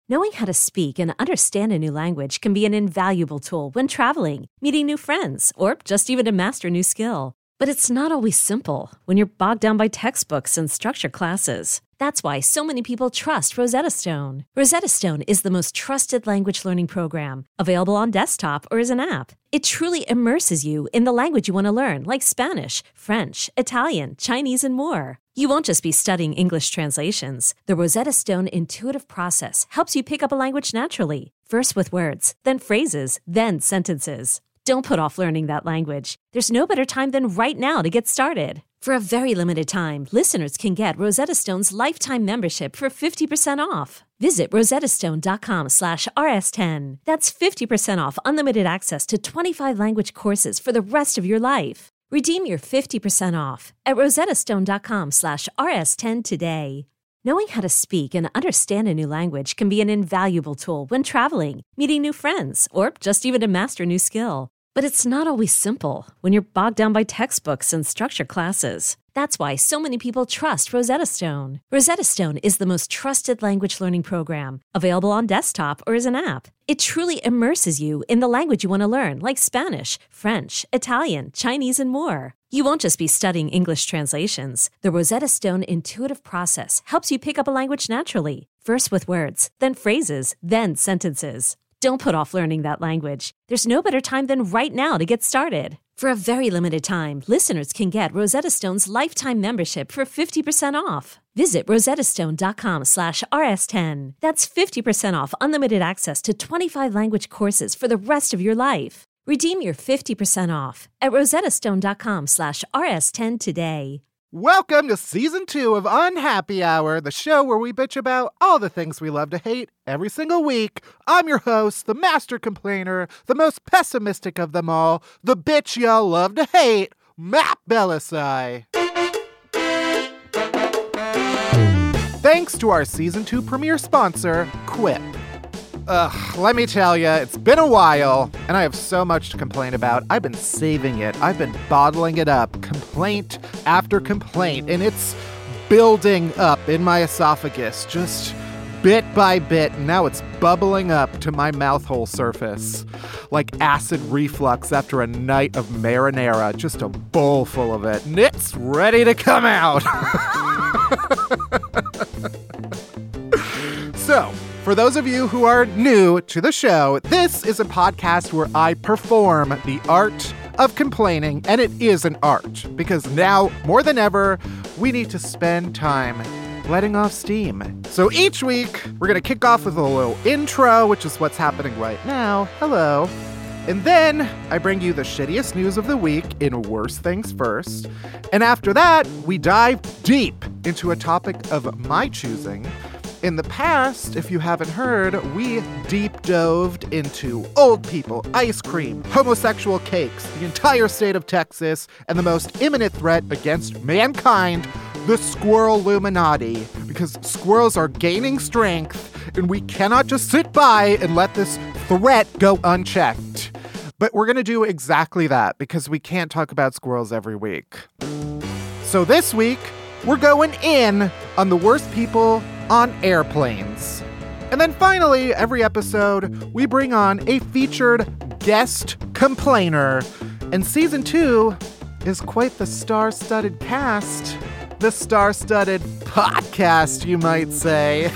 Knowing how to speak and understand a new language can be an invaluable tool when traveling, meeting new friends, or just even to master a new skill. But it's not always simple when you're bogged down by textbooks and structured classes. That's why so many people trust Rosetta Stone. Rosetta Stone is the most trusted language learning program, available on desktop or as an app. It truly immerses you in the language you want to learn, like Spanish, French, Italian, Chinese, and more. You won't just be studying English translations. The Rosetta Stone intuitive process helps you pick up a language naturally, first with words, then phrases, then sentences. Don't put off learning that language. There's no better time than right now to get started. For a very limited time, listeners can get Rosetta Stone's lifetime membership for 50% off. Visit rosettastone.com/rs10. That's 50% off unlimited access to 25 language courses for the rest of your life. Redeem your 50% off at rosettastone.com/rs10 today. Knowing how to speak and understand a new language can be an invaluable tool when traveling, meeting new friends, or just even to master a new skill. But it's not always simple when you're bogged down by textbooks and structured classes. That's why so many people trust Rosetta Stone. Rosetta Stone is the most trusted language learning program, available on desktop or as an app. It truly immerses you in the language you want to learn, like Spanish, French, Italian, Chinese, and more. You won't just be studying English translations. The Rosetta Stone intuitive process helps you pick up a language naturally, first with words, then phrases, then sentences. Don't put off learning that language. There's no better time than right now to get started. For a very limited time, listeners can get Rosetta Stone's lifetime membership for 50% off. Visit rosettastone.com/rs10. That's 50% off unlimited access to 25 language courses for the rest of your life. Redeem your 50% off at rosettastone.com/rs10 today. Welcome to Season 2 of Unhappy Hour, the show where we bitch about all the things we love to hate every single week. I'm your host, the master complainer, the most pessimistic of them all, the bitch y'all love to hate, Matt Bellassai. Thanks to our Season 2 premiere sponsor, Quip. Let me tell you, it's been a while, and I have so much to complain about. I've been saving it. I've been bottling it up, complaint after complaint, and it's building up in my esophagus, just bit by bit, and now it's bubbling up to my mouth hole surface, like acid reflux after a night of marinara, just a bowl full of it, and it's ready to come out. So, for those of you who are new to the show, this is a podcast where I perform the art of complaining, and it is an art, because now, more than ever, we need to spend time letting off steam. So each week, we're going to kick off with a little intro, which is what's happening right now. Hello. And then I bring you the shittiest news of the week in Worst Things First. And after that, we dive deep into a topic of my choosing. In the past, if you haven't heard, we deep doved into old people, ice cream, homosexual cakes, the entire state of Texas, and the most imminent threat against mankind, the Squirrel Illuminati. Because squirrels are gaining strength, and we cannot just sit by and let this threat go unchecked. But we're going to do exactly that, because we can't talk about squirrels every week. So this week, we're going in on the worst people on airplanes. And then finally, every episode, we bring on a featured guest complainer. And Season 2 is quite the star-studded cast. The star-studded podcast, you might say.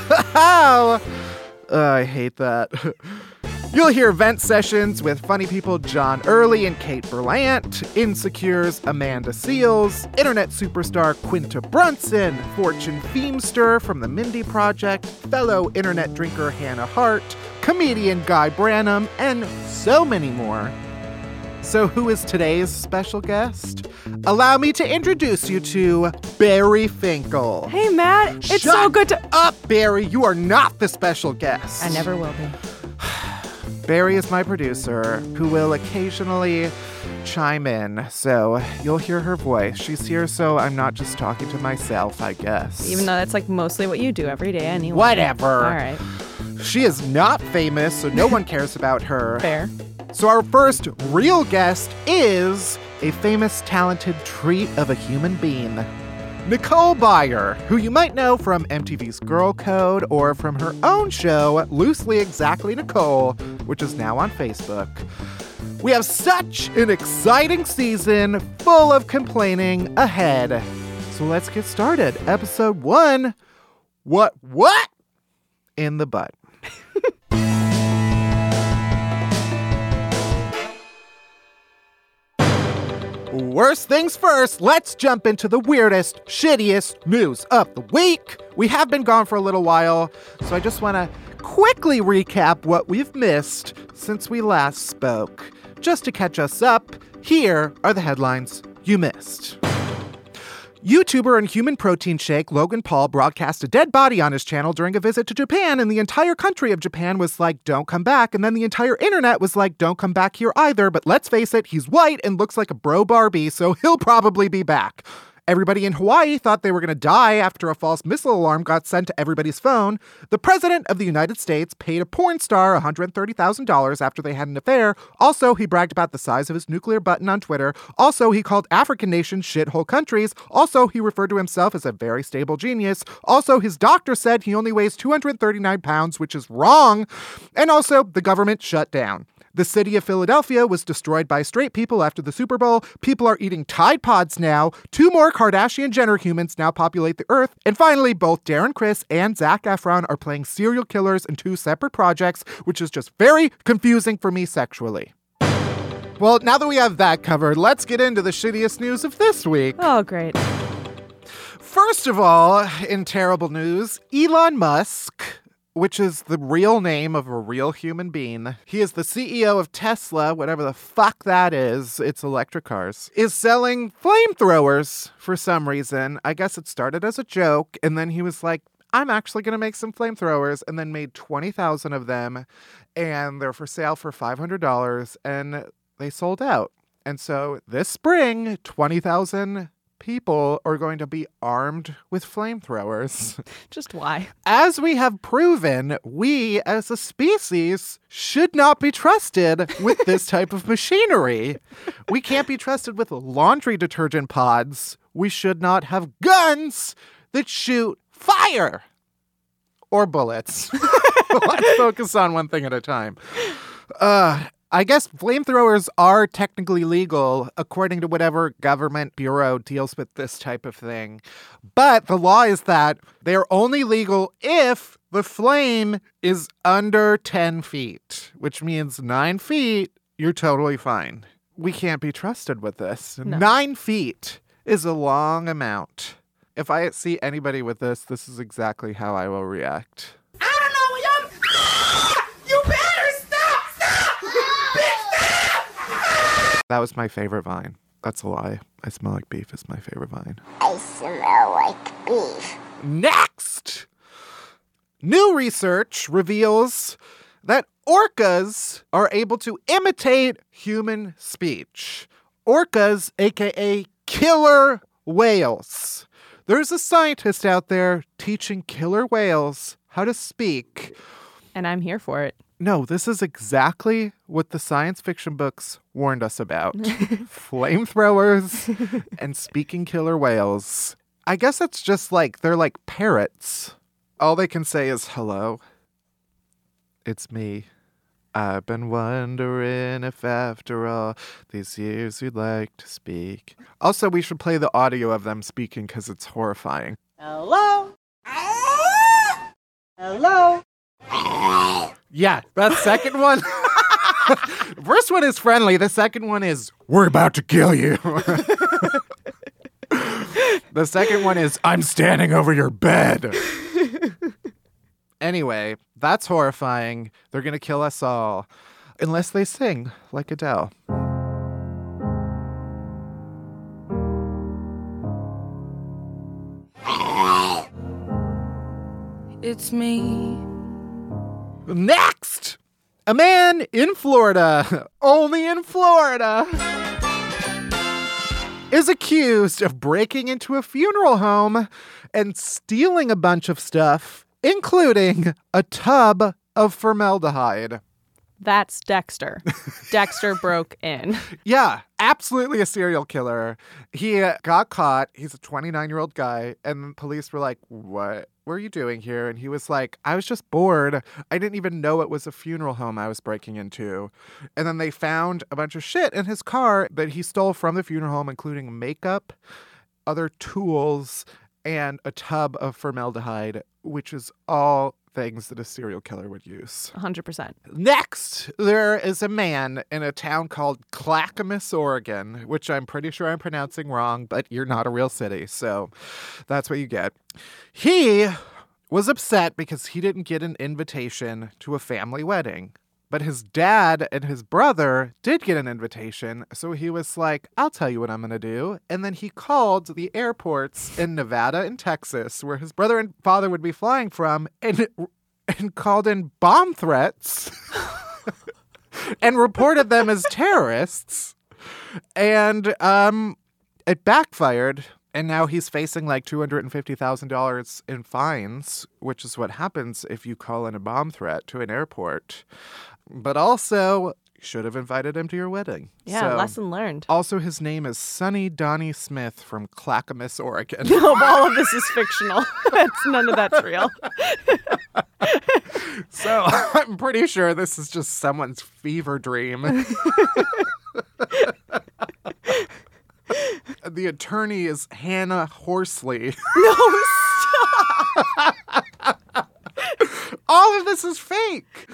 I hate that. You'll hear vent sessions with funny people John Early and Kate Berlant, Insecure's Amanda Seales, internet superstar Quinta Brunson, Fortune Feemster from the Mindy Project, fellow internet drinker Hannah Hart, comedian Guy Branum, and so many more. So who is today's special guest? Allow me to introduce you to Barry Finkel. Hey, Matt. It's Shut so good to... up, Barry. You are not the special guest. I never will be. Barry is my producer, who will occasionally chime in, so you'll hear her voice. She's here so I'm not just talking to myself, I guess. Even though that's like mostly what you do every day anyway. Whatever. All right. She is not famous, so no one cares about her. Fair. So our first real guest is a famous, talented treat of a human being. Nicole Byer, who you might know from MTV's Girl Code or from her own show, Loosely Exactly Nicole, which is now on Facebook. We have such an exciting season full of complaining ahead. So let's get started. Episode 1, What in the Butt? Worst things first, let's jump into the weirdest, shittiest news of the week. We have been gone for a little while, so I just want to quickly recap what we've missed since we last spoke. Just to catch us up, here are the headlines you missed. YouTuber and human protein shake Logan Paul broadcast a dead body on his channel during a visit to Japan, and the entire country of Japan was like, don't come back. And then the entire internet was like, don't come back here either. But let's face it, he's white and looks like a bro Barbie, so he'll probably be back. Everybody in Hawaii thought they were going to die after a false missile alarm got sent to everybody's phone. The president of the United States paid a porn star $130,000 after they had an affair. Also, he bragged about the size of his nuclear button on Twitter. Also, he called African nations shithole countries. Also, he referred to himself as a very stable genius. Also, his doctor said he only weighs 239 pounds, which is wrong. And also, the government shut down. The city of Philadelphia was destroyed by straight people after the Super Bowl. People are eating Tide Pods now. 2 more Kardashian-Jenner humans now populate the earth. And finally, both Darren Criss and Zac Efron are playing serial killers in 2 separate projects, which is just very confusing for me sexually. Well, now that we have that covered, let's get into the shittiest news of this week. Oh, great. First of all, in terrible news, Elon Musk, which is the real name of a real human being. He is the CEO of Tesla, whatever the fuck that is. It's electric cars. Is selling flamethrowers for some reason. I guess it started as a joke, and then he was like, I'm actually going to make some flamethrowers, and then made 20,000 of them, and they're for sale for $500, and they sold out. And so this spring, 20,000 people are going to be armed with flamethrowers. Just why? As we have proven, we as a species should not be trusted with this type of machinery. We can't be trusted with laundry detergent pods. We should not have guns that shoot fire or bullets. Let's focus on one thing at a time. I guess flamethrowers are technically legal according to whatever government bureau deals with this type of thing. But the law is that they're only legal if the flame is under 10 feet, which means 9 feet, you're totally fine. We can't be trusted with this. No. 9 feet is a long amount. If I see anybody with this is exactly how I will react. That was my favorite Vine. That's a lie. I Smell Like Beef is my favorite Vine. I smell like beef. Next! New research reveals that orcas are able to imitate human speech. Orcas, aka killer whales. There's a scientist out there teaching killer whales how to speak. And I'm here for it. No, this is exactly what the science fiction books warned us about. Flamethrowers and speaking killer whales. I guess it's just like, they're like parrots. All they can say is, hello, it's me. I've been wondering if after all these years you'd like to speak. Also, we should play the audio of them speaking because it's horrifying. Hello? Hello? Yeah, that second one. The first one is friendly. The second one is, we're about to kill you. The second one is, I'm standing over your bed. Anyway, that's horrifying. They're going to kill us all. Unless they sing like Adele. It's me. Next! A man in Florida, only in Florida, is accused of breaking into a funeral home and stealing a bunch of stuff, including a tub of formaldehyde. That's Dexter. Dexter broke in. Yeah, absolutely a serial killer. He got caught. He's a 29-year-old guy. And police were like, what were you doing here? And he was like, I was just bored. I didn't even know it was a funeral home I was breaking into. And then they found a bunch of shit in his car that he stole from the funeral home, including makeup, other tools, and a tub of formaldehyde, which is all things that a serial killer would use. 100%. Next, there is a man in a town called Clackamas, Oregon, which I'm pretty sure I'm pronouncing wrong, but you're not a real city, so that's what you get. He was upset because he didn't get an invitation to a family wedding. But his dad and his brother did get an invitation, so he was like, I'll tell you what I'm going to do. And then he called the airports in Nevada and Texas, where his brother and father would be flying from, and called in bomb threats and reported them as terrorists. And it backfired. And now he's facing like $250,000 in fines, which is what happens if you call in a bomb threat to an airport. But also, you should have invited him to your wedding. Yeah, lesson learned. Also, his name is Sonny Donnie Smith from Clackamas, Oregon. All of this is fictional. None of that's real. So I'm pretty sure this is just someone's fever dream. The attorney is Hannah Horsley. No, stop. All of this is fake.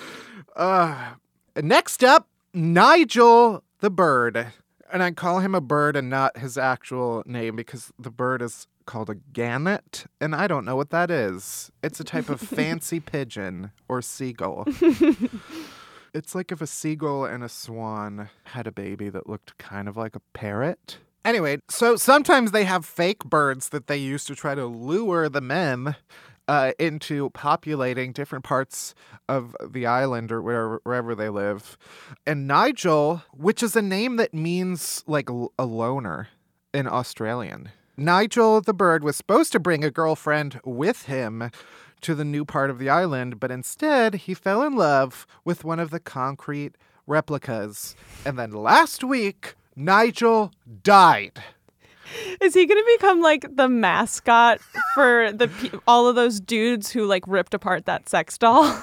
Next up, Nigel the bird. And I call him a bird and not his actual name because the bird is called a gannet, and I don't know what that is. It's a type of fancy pigeon or seagull. It's like if a seagull and a swan had a baby that looked kind of like a parrot. Anyway, so sometimes they have fake birds that they use to try to lure the men into populating different parts of the island or wherever they live. And Nigel, which is a name that means like a loner in Australian. Nigel the bird was supposed to bring a girlfriend with him to the new part of the island, but instead he fell in love with one of the concrete replicas. And then last week, Nigel died. Is he going to become like the mascot for all of those dudes who like ripped apart that sex doll?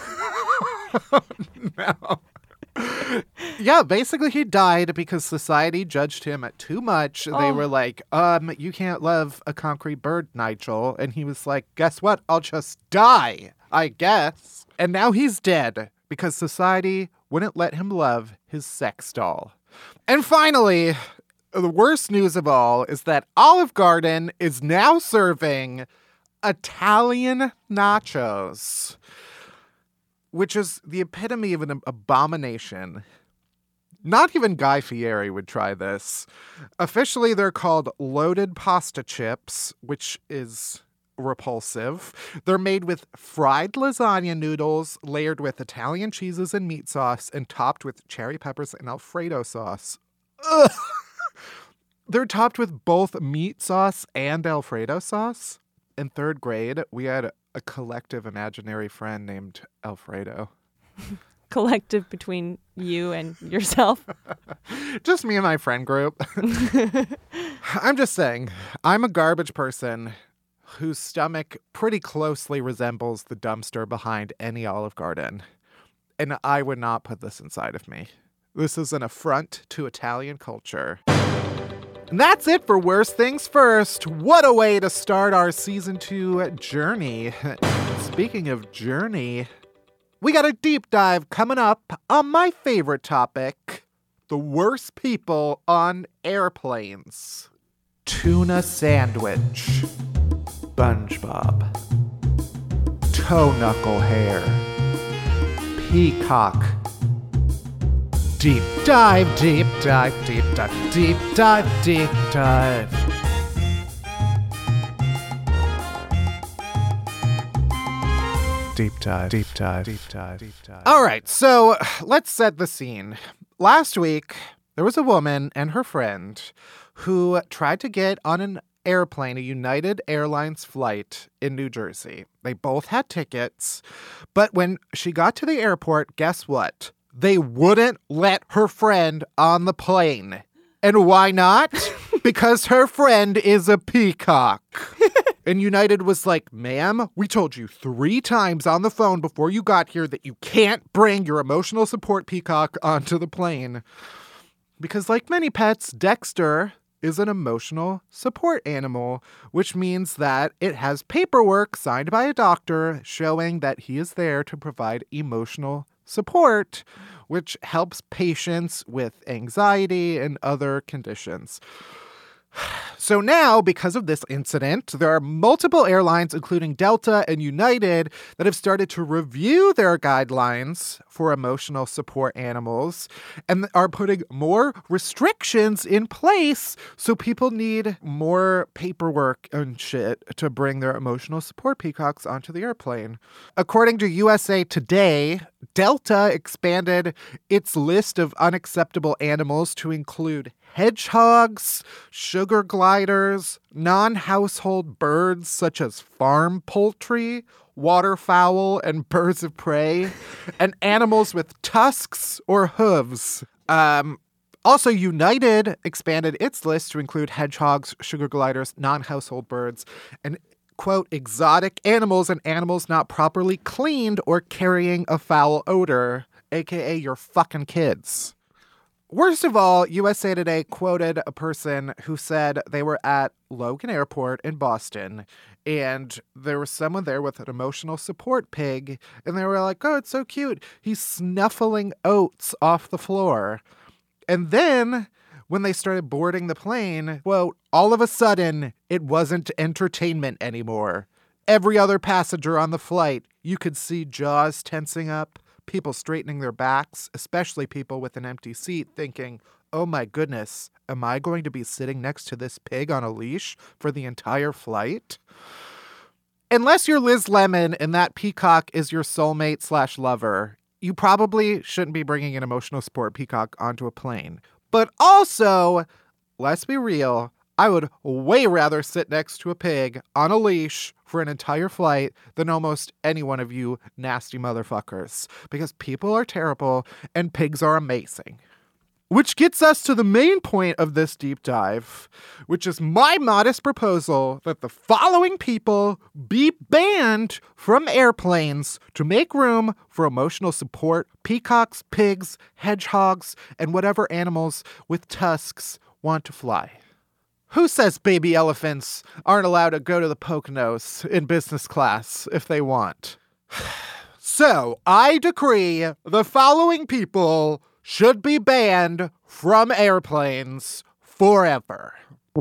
No. Yeah, basically he died because society judged him too much. Oh. They were like, you can't love a concrete bird, Nigel. And he was like, guess what? I'll just die, I guess. And now he's dead because society wouldn't let him love his sex doll. And finally, the worst news of all is that Olive Garden is now serving Italian nachos, which is the epitome of an abomination. Not even Guy Fieri would try this. Officially, they're called loaded pasta chips, which is repulsive. They're made with fried lasagna noodles layered with Italian cheeses and meat sauce and topped with cherry peppers and Alfredo sauce. Ugh. They're topped with both meat sauce and Alfredo sauce. In third grade, we had a collective imaginary friend named Alfredo. Collective between you and yourself? Just me and my friend group. I'm just saying, I'm a garbage person whose stomach pretty closely resembles the dumpster behind any Olive Garden. And I would not put this inside of me. This is an affront to Italian culture. And that's it for Worst Things First. What a way to start our season 2 journey. Speaking of journey, we got a deep dive coming up on my favorite topic, the worst people on airplanes. Tuna sandwich, SpongeBob, toe knuckle hair, peacock. Deep dive, deep dive, deep dive, deep dive, deep dive. Deep dive, deep dive, deep dive, deep dive. All right, so let's set the scene. Last week, there was a woman and her friend who tried to get on an airplane, a United Airlines flight in New Jersey. They both had tickets, but when she got to the airport, guess what? they wouldn't let her friend on the plane. And why not? Because her friend is a peacock. And United was like, ma'am, we told you 3 times on the phone before you got here that you can't bring your emotional support peacock onto the plane. Because like many pets, Dexter is an emotional support animal, which means that it has paperwork signed by a doctor showing that he is there to provide emotional support, which helps patients with anxiety and other conditions. So now, because of this incident, there are multiple airlines, including Delta and United, that have started to review their guidelines for emotional support animals and are putting more restrictions in place so people need more paperwork and shit to bring their emotional support peacocks onto the airplane. According to USA Today, Delta expanded its list of unacceptable animals to include hedgehogs, sugar gliders, non-household birds such as farm poultry, waterfowl, and birds of prey, and animals with tusks or hooves. Also, United expanded its list to include hedgehogs, sugar gliders, non-household birds, and quote, exotic animals and animals not properly cleaned or carrying a foul odor, aka your fucking kids. Worst of all, USA Today quoted a person who said they were at Logan Airport in Boston and there was someone there with an emotional support pig and they were like, oh, it's so cute. He's snuffling oats off the floor. And then when they started boarding the plane, quote, all of a sudden, it wasn't entertainment anymore. Every other passenger on the flight, you could see jaws tensing up, people straightening their backs, especially people with an empty seat thinking, oh my goodness, am I going to be sitting next to this pig on a leash for the entire flight? Unless you're Liz Lemon and that peacock is your soulmate / lover, you probably shouldn't be bringing an emotional support peacock onto a plane. But also, let's be real, I would way rather sit next to a pig on a leash for an entire flight than almost any one of you nasty motherfuckers. Because people are terrible and pigs are amazing. Which gets us to the main point of this deep dive, which is my modest proposal that the following people be banned from airplanes to make room for emotional support peacocks, pigs, hedgehogs, and whatever animals with tusks want to fly. Who says baby elephants aren't allowed to go to the Poconos in business class if they want? So, I decree the following people should be banned from airplanes forever.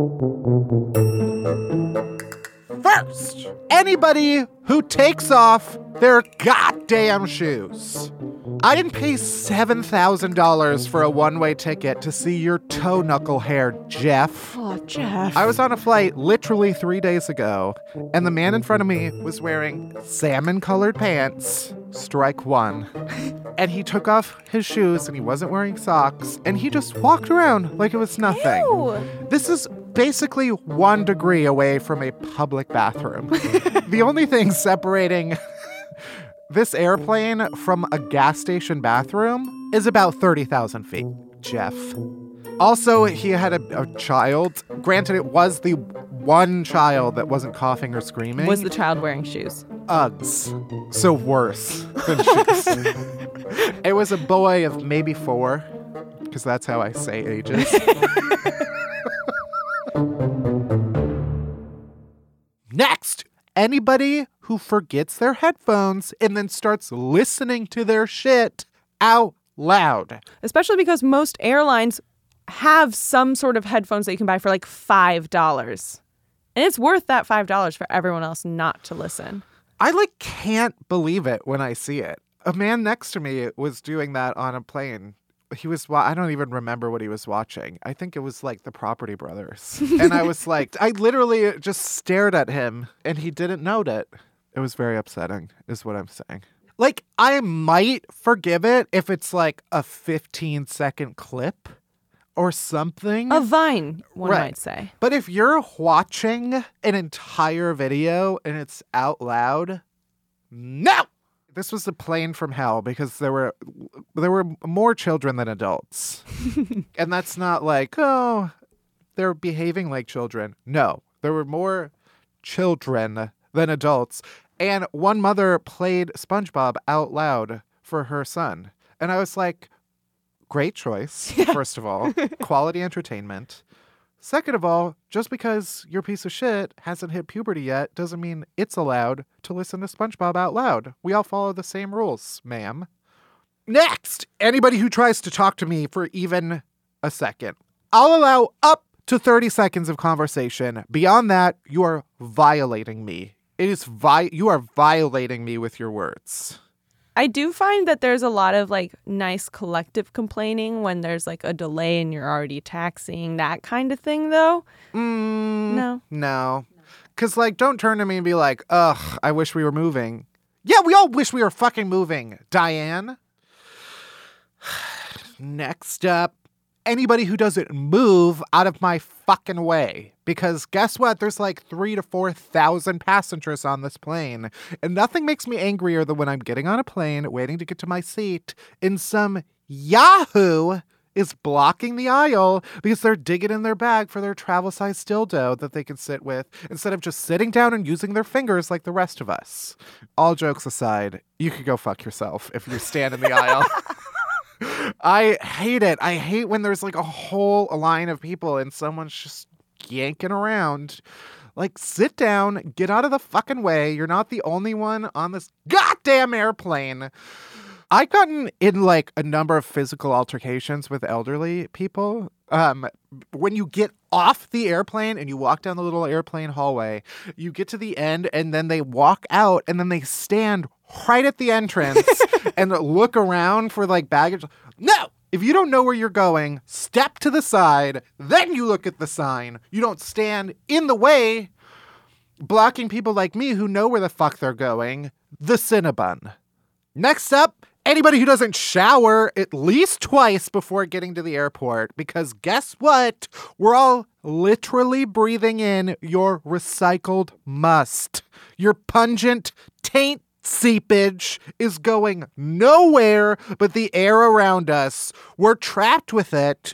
First, anybody who takes off their goddamn shoes. I didn't pay $7,000 for a one-way ticket to see your toe knuckle hair, Jeff. Oh, Jeff. I was on a flight literally 3 days ago, and the man in front of me was wearing salmon-colored pants, strike one. And he took off his shoes, and he wasn't wearing socks, and he just walked around like it was nothing. Ew. This is basically 1 degree away from a public bathroom. The only thing separating this airplane from a gas station bathroom is about 30,000 feet, Jeff. Also, he had a child. Granted, it was the one child that wasn't coughing or screaming. Was the child wearing shoes? Uggs. So worse than shoes. It was a boy of maybe 4, because that's how I say ages. Next, anybody who forgets their headphones and then starts listening to their shit out loud. Especially because most airlines have some sort of headphones that you can buy for like $5. And it's worth that $5 for everyone else not to listen. I can't believe it when I see it. A man next to me was doing that on a plane. He was, I don't even remember what he was watching. I think it was like The Property Brothers. And I was like, I literally just stared at him and he didn't note it. It was very upsetting, is what I'm saying. I might forgive it if it's like a 15-second clip or something. A Vine, one Right. might say. But if you're watching an entire video and it's out loud, no! This was a plane from hell because there were more children than adults. And that's not like, oh, they're behaving like children. No, there were more children than adults. And one mother played SpongeBob out loud for her son. And I was like, great choice, first of all. Quality entertainment. Second of all, just because your piece of shit hasn't hit puberty yet doesn't mean it's allowed to listen to SpongeBob out loud. We all follow the same rules, ma'am. Next, anybody who tries to talk to me for even a second. I'll allow up to 30 seconds of conversation. Beyond that, you are violating me. You are violating me with your words. I do find that there's a lot of like nice collective complaining when there's like a delay and you're already taxiing, that kind of thing, though. No. Because like, don't turn to me and be like, ugh, I wish we were moving. Yeah, we all wish we were fucking moving, Diane. Next up, anybody who doesn't move out of my fucking way. Because guess what? There's like 3,000 to 4,000 passengers on this plane. And nothing makes me angrier than when I'm getting on a plane, waiting to get to my seat, and some yahoo is blocking the aisle because they're digging in their bag for their travel-sized dildo that they can sit with instead of just sitting down and using their fingers like the rest of us. All jokes aside, you could go fuck yourself if you stand in the aisle. I hate it. I hate when there's like a whole line of people and someone's just yanking around. Like, sit down, get out of the fucking way. You're not the only one on this goddamn airplane. I've gotten in like a number of physical altercations with elderly people. When you get off the airplane and you walk down the little airplane hallway, you get to the end and then they walk out and then they stand right at the entrance and look around for like baggage. No! If you don't know where you're going, step to the side, then you look at the sign. You don't stand in the way, blocking people like me who know where the fuck they're going. The Cinnabon. Next up, anybody who doesn't shower at least twice before getting to the airport, because guess what? We're all literally breathing in your recycled must. Your pungent taint seepage is going nowhere but the air around us. We're trapped with it.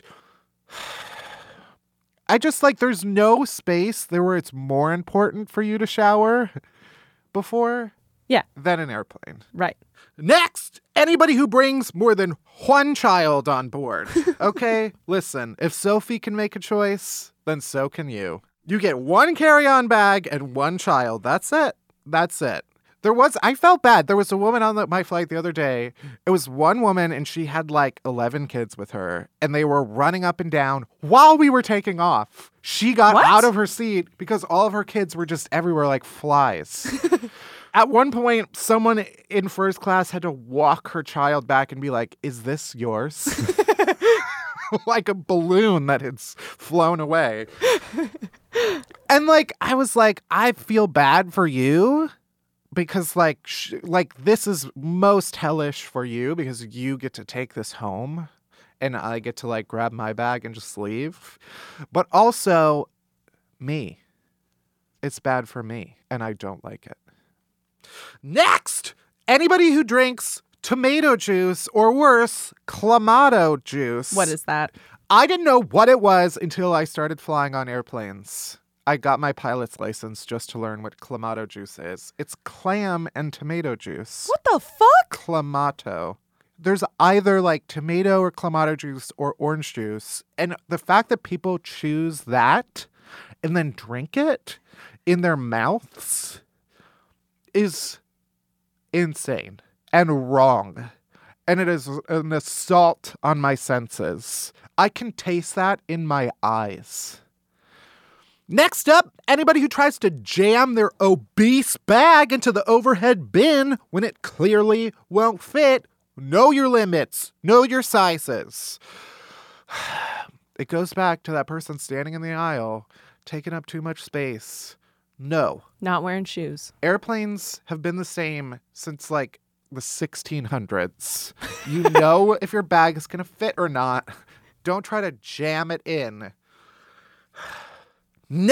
I just like, there's no space there where it's more important for you to shower before than an airplane. Right. Next, anybody who brings more than one child on board. Okay, listen, if Sophie can make a choice, then so can you. You get one carry-on bag and one child. That's it. That's it. I felt bad. There was a woman on my flight the other day. It was one woman and she had like 11 kids with her and they were running up and down while we were taking off. She got out of her seat because all of her kids were just everywhere like flies. At one point, someone in first class had to walk her child back and be like, is this yours? Like a balloon that had flown away. And like, I was like, I feel bad for you. Because, like, this is most hellish for you because you get to take this home and I get to, like, grab my bag and just leave. But also, me. It's bad for me, and I don't like it. Next! Anybody who drinks tomato juice or worse, Clamato juice. What is that? I didn't know what it was until I started flying on airplanes. I got my pilot's license just to learn what Clamato juice is. It's clam and tomato juice. What the fuck? Clamato. There's either like tomato or Clamato juice or orange juice. And the fact that people choose that and then drink it in their mouths is insane and wrong. And it is an assault on my senses. I can taste that in my eyes. Next up, anybody who tries to jam their obese bag into the overhead bin when it clearly won't fit. Know your limits. Know your sizes. It goes back to that person standing in the aisle, taking up too much space. No. Not wearing shoes. Airplanes have been the same since like the 1600s. You know if your bag is going to fit or not. Don't try to jam it in.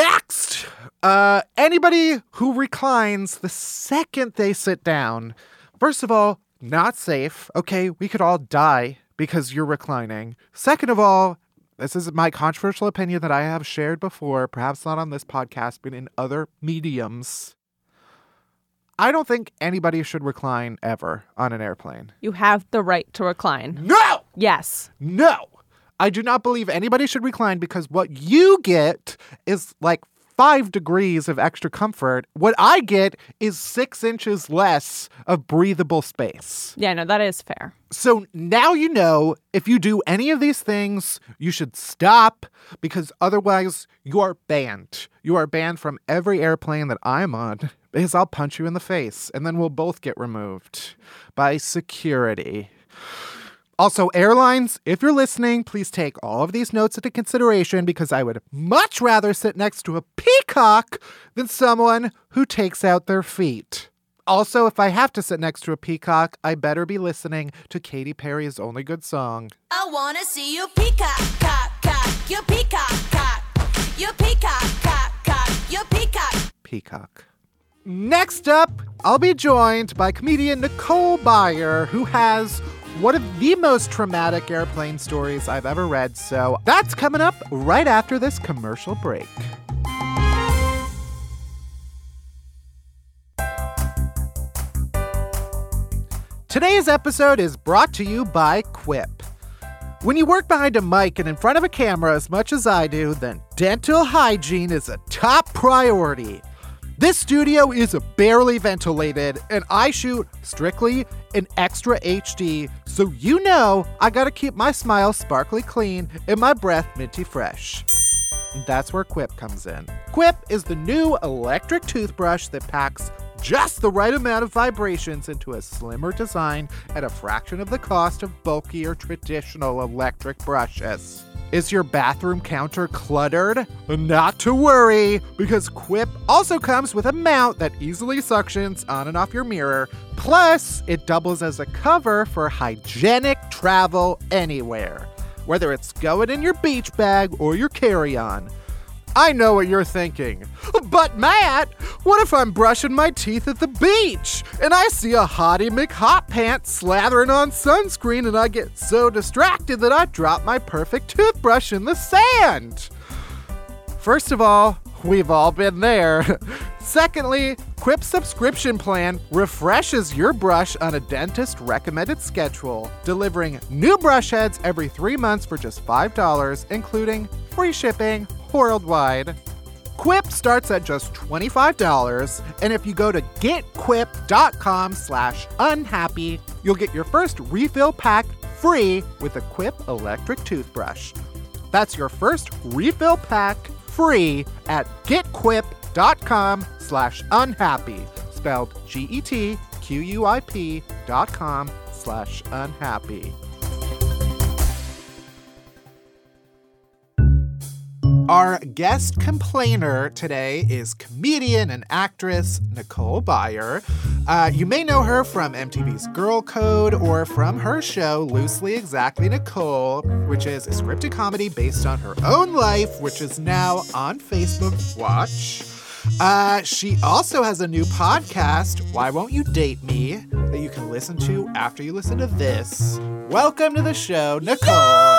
Next, anybody who reclines the second they sit down First of all, not safe. Okay, we could all die because you're reclining. Second of all, this is my controversial opinion that I have shared before, perhaps not on this podcast, but in other mediums. I don't think anybody should recline ever on an airplane. You have the right to recline. No! Yes. No! I do not believe anybody should recline because what you get is like 5 degrees of extra comfort. What I get is 6 inches less of breathable space. Yeah, no, that is fair. So now you know if you do any of these things, you should stop because otherwise you are banned. You are banned from every airplane that I'm on because I'll punch you in the face and then we'll both get removed by security. Also, airlines, if you're listening, please take all of these notes into consideration because I would much rather sit next to a peacock than someone who takes out their feet. Also, if I have to sit next to a peacock, I better be listening to Katy Perry's only good song. I wanna see you peacock, cock, cock, you peacock, cock, you peacock, cock, cock, you peacock. Peacock. Next up, I'll be joined by comedian Nicole Byer, who has one of the most traumatic airplane stories I've ever read. So that's coming up right after this commercial break. Today's episode is brought to you by Quip. When you work behind a mic and in front of a camera as much as I do, then dental hygiene is a top priority. This studio is barely ventilated, and I shoot strictly in extra HD, so you know I gotta keep my smile sparkly clean and my breath minty fresh. That's where Quip comes in. Quip is the new electric toothbrush that packs just the right amount of vibrations into a slimmer design at a fraction of the cost of bulkier traditional electric brushes. Is your bathroom counter cluttered? Not to worry, because Quip also comes with a mount that easily suctions on and off your mirror. Plus, it doubles as a cover for hygienic travel anywhere, whether it's going in your beach bag or your carry-on. I know what you're thinking. But Matt, what if I'm brushing my teeth at the beach and I see a hottie McHotPants slathering on sunscreen and I get so distracted that I drop my perfect toothbrush in the sand? First of all, we've all been there. Secondly, Quip's subscription plan refreshes your brush on a dentist-recommended schedule, delivering new brush heads every 3 months for just $5, including free shipping worldwide. Quip starts at just $25, and if you go to getquip.com/unhappy, you'll get your first refill pack free with a Quip electric toothbrush. That's your first refill pack free at getquip.com/unhappy, spelled GETQUIP.com/unhappy. Our guest complainer today is comedian and actress Nicole Byer. You may know her from MTV's Girl Code or from her show Loosely Exactly Nicole, which is a scripted comedy based on her own life, which is now on Facebook Watch. She also has a new podcast, Why Won't You Date Me, that you can listen to after you listen to this. Welcome to the show, Nicole.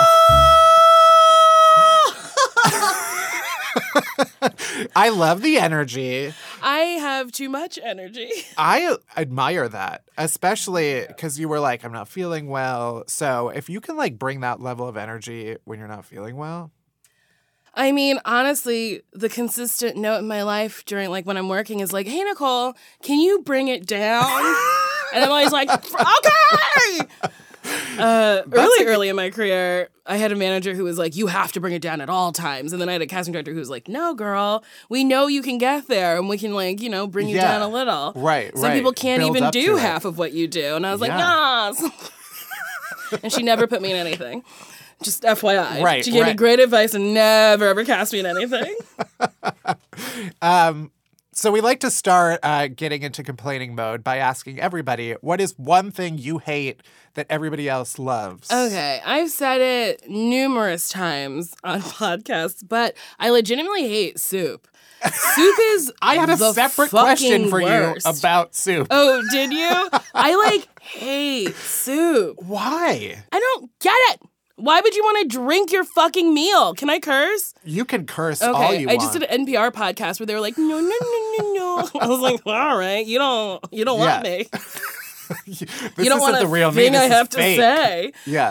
I love the energy. I have too much energy. I admire that, especially because you were like, I'm not feeling well. So if you can like bring that level of energy when you're not feeling well. I mean, honestly, the consistent note in my life during like when I'm working is like, hey, Nicole, can you bring it down? And I'm always like, okay. Early in my career, I had a manager who was like, you have to bring it down at all times. And then I had a casting director who was like, no, girl, we know you can get there and we can like, you know, bring you down a little. Right, Some people can't Build even up do to half of what you do. And I was like, nah. And she never put me in anything. Just FYI. Right, she gave me great advice and never ever cast me in anything. So we like to start getting into complaining mode by asking everybody, what is one thing you hate that everybody else loves? Okay, I've said it numerous times on podcasts, but I legitimately hate soup. Soup is I had a the separate fucking question for worst. you about soup. Oh, did you? I hate soup. Why? I don't get it. Why would you want to drink your fucking meal? Can I curse? You can curse Okay, all you I want. just did an NPR podcast where they were like, no. I was like, all right, you don't want me. This You don't isn't want the real me. thing This I is have to fake. say. Yeah.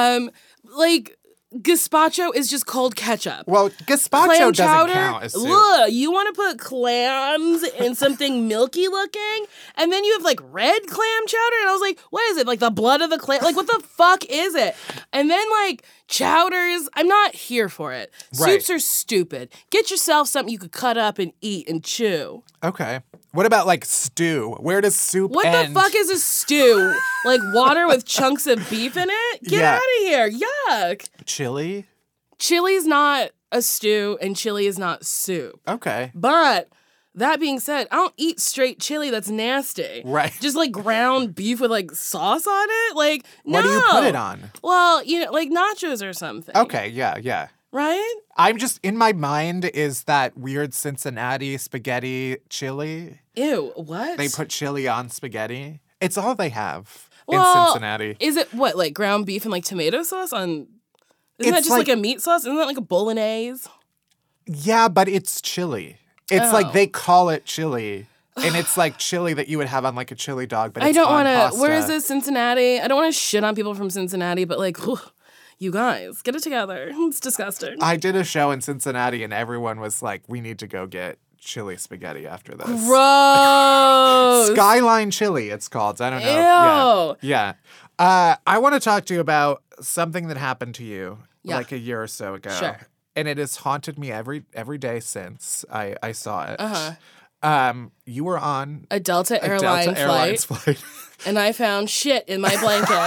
Gazpacho is just cold ketchup. Well, gazpacho Clam doesn't chowder, count as soup. ugh, you want to put clams in something milky looking, and then you have red clam chowder, and I was like, what is it? The blood of the clam? What the fuck is it? And then chowders, I'm not here for it. Right. Soups are stupid. Get yourself something you could cut up and eat and chew. Okay. What about stew? Where does soup What end? the fuck is a stew? Water with chunks of beef in it? Get Yeah. out of here. Yuck. Chili? Chili's not a stew and chili is not soup. Okay. But that being said, I don't eat straight chili. That's nasty. Right. Just ground beef with sauce on it? No. What do you put it on? Well, nachos or something. Okay, yeah. Right? I'm just, in my mind, is that weird Cincinnati spaghetti chili. Ew, what? They put chili on spaghetti. It's all they have in Well, Cincinnati. Is it what, ground beef and tomato sauce on? Isn't that It's just a meat sauce? Isn't that a bolognese? Yeah, but it's chili. It's Oh. they call it chili. And it's chili that you would have on a chili dog, but I it's don't on want pasta. to. Where is this, Cincinnati? I don't want to shit on people from Cincinnati, but you guys, get it together. It's disgusting. I did a show in Cincinnati and everyone was like, we need to go get chili spaghetti after this. Gross. Skyline chili, it's called. I don't know. Ew. Yeah. I want to talk to you about something that happened to you a year or so ago. Sure. And it has haunted me every day since I saw it. Uh-huh. You were on A Delta a Airlines Delta Airlines flight. and I found shit in my blanket.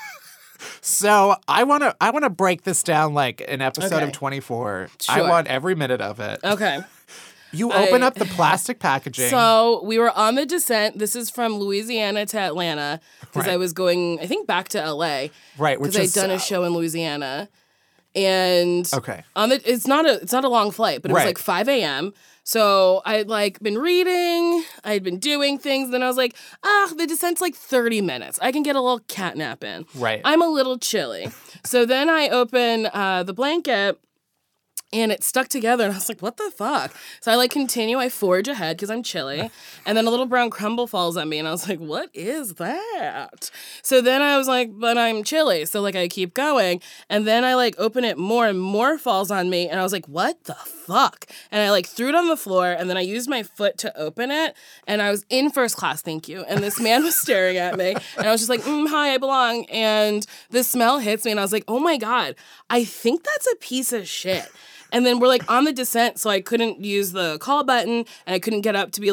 So I wanna break this down like an episode Okay. of 24. I Sure. want every minute of it. Okay. You open up the plastic packaging. So we were on the descent. This is from Louisiana to Atlanta because Right. I was going, I think, back to LA. Right, which Because is I'd done a show in Louisiana. And Okay. it's not a long flight, but it was Right. 5 a.m. So I'd been reading, I'd been doing things, then I was like, the descent's 30 minutes. I can get a little cat nap in. Right. I'm a little chilly. So then I open the blanket and it stuck together and I was like, what the fuck? So I continue, I forge ahead because I'm chilly. And then a little brown crumble falls on me and I was like, what is that? So then I was like, but I'm chilly. So I keep going. And then I open it more and more falls on me. And I was like, what the fuck? And I threw it on the floor and then I used my foot to open it. And I was in first class, thank you. And this man was staring at me. And I was just like, hi, I belong. And the smell hits me and I was like, oh my God, I think that's a piece of shit. And then we're on the descent, so I couldn't use the call button, and I couldn't get up to be